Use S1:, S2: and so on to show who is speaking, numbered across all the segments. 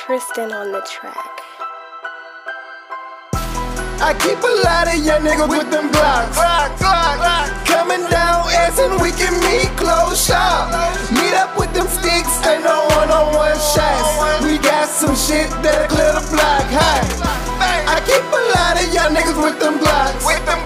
S1: Tristan on the track.
S2: I keep a lot of young niggas with them Glocks. Coming down, asking we can meet, close shop. Meet up with them sticks, ain't no one-on-one shots. We got some shit that'll clear the block high. I keep a lot of young niggas with them Glocks.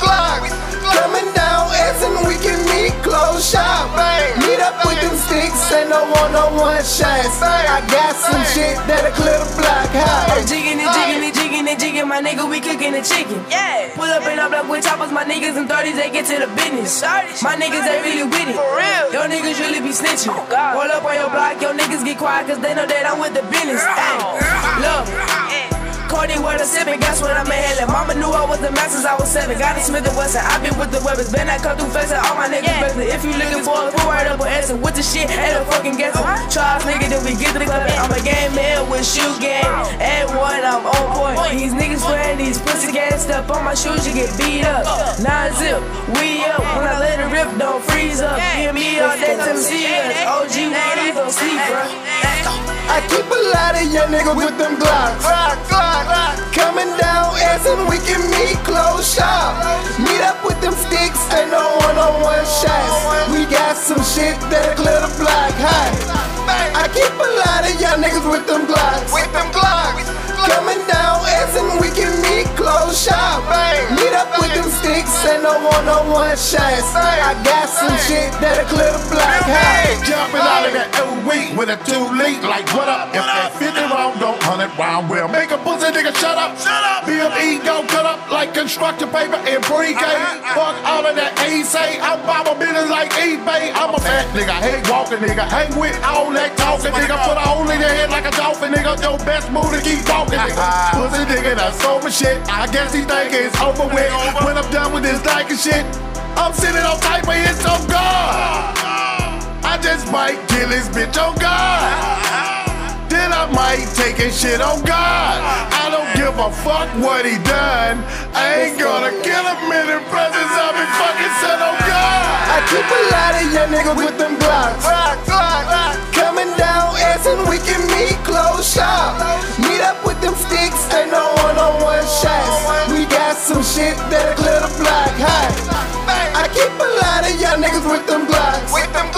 S2: Coming down, asking we can meet, close shop. Meet up with them sticks, ain't no one-on-one shots. I got some shit that'll clear the block high.
S3: I'm jigging and jigging, my nigga, we cooking the chicken. Yeah. Pull up and up like with choppers, my niggas in 30s, they get to the business. My niggas, they really with it. For real. Yo niggas really be snitching. Roll up on your block, yo niggas get quiet, cause they know that I'm with the business. Hey, look. Cody with a sippin', guess what I'm inhaling? Mama knew I was the master since I was 7. Got a Smith & Wesson, I been with the weapons. Been I come through flexin', all my niggas flexin'. If you looking for a full right up with answer, with the shit, ain't no fucking guessing. Charles nigga, then we get to the club. I'm a game man with shoe game. And one, I'm on point. These niggas wearing these pussy gas stuff on my shoes, you get beat up. 9-zip, we up. When I let it rip, don't freeze up. Hear me all day till me see us. OG, we don't sleep, bro.
S2: I keep a lot of young niggas with them Glocks. Coming down, asking we can meet, close shop. Meet up with them sticks, ain't no one-on-one shots. We got some shit that'll clear the block high. I keep a lot of young niggas with them Glocks. Coming down, asking we can meet, close shop. Meet up with them sticks, ain't no one-on-one shots. I got some shit that'll clear the block high.
S4: Jumping out of that every week with a 2 leak, like what up? If that 50 round don't 100 round will make a pussy nigga shut up. BME gon' cut up like construction paper and pre-K. Fuck all of that A-say, I'm by my business like eBay. I'm a fat nigga, hate walking nigga, hang with all that talking nigga. Put a hole in your head like a dolphin nigga. Your best move to keep walking nigga. Pussy nigga that sold me shit, I guess he think it's over with. When I'm done with this Nike shit, I'm sitting on type of hits on God. I just might kill this bitch on God. Then I might take his shit on God. I don't give a fuck what he done. I ain't gonna kill him in the presence of his fucking son on God.
S2: I keep a lot of young niggas with them Glocks. Coming down, asking we can meet, close shop. Meet up with them sticks, ain't no one-on-one shots. We got some shit that'll clear the block high. I keep a lot of young niggas with them Glocks.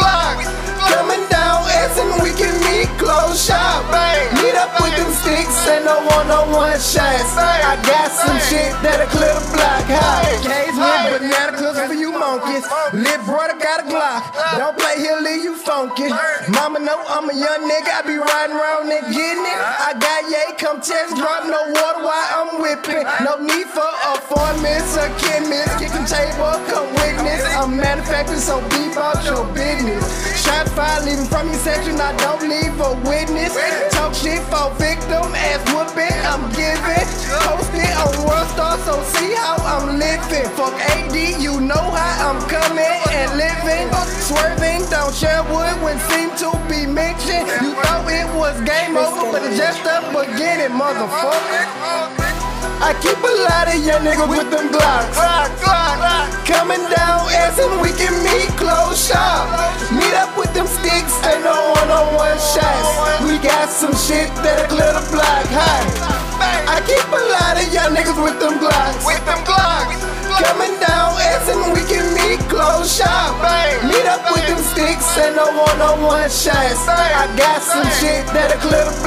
S2: Coming down, asking we can meet, close shop. Meet up with them sticks, ain't no one-on-one shots. I got some shit that'll clear the block high.
S5: Case with banana clips for you monkeys. Lit brother got a Glock. Don't play, he'll leave you funky. Mama know I'm a young nigga, I be riding around and getting it. I got yay, come test, drop no water while I'm whipping. No need for a pharmacist or chemist. Kicking table, come witness. I'm manufacturing, so be about your business. Shot fire, leaving from your section, I don't leave a witness. Talk shit for victim, ass whooping, I'm giving. Post it on World Star, so see how I'm living. Fuck AD, you know how I'm coming and living. Swerving down Sherwood when seem to be mentioned. You thought it was game over, but it's just the beginning, motherfucker.
S2: I keep a lot of young niggas with them Glocks. Coming down, asking we can meet, close shop. Meet up with them sticks, ain't no one-on-one shots. We got some shit that'll clear the block high. I keep a lot of young niggas with them Glocks. Coming down, asking we can meet, close shop. Meet up with them sticks, ain't no one-on-one shots. I got some shit that'll clear the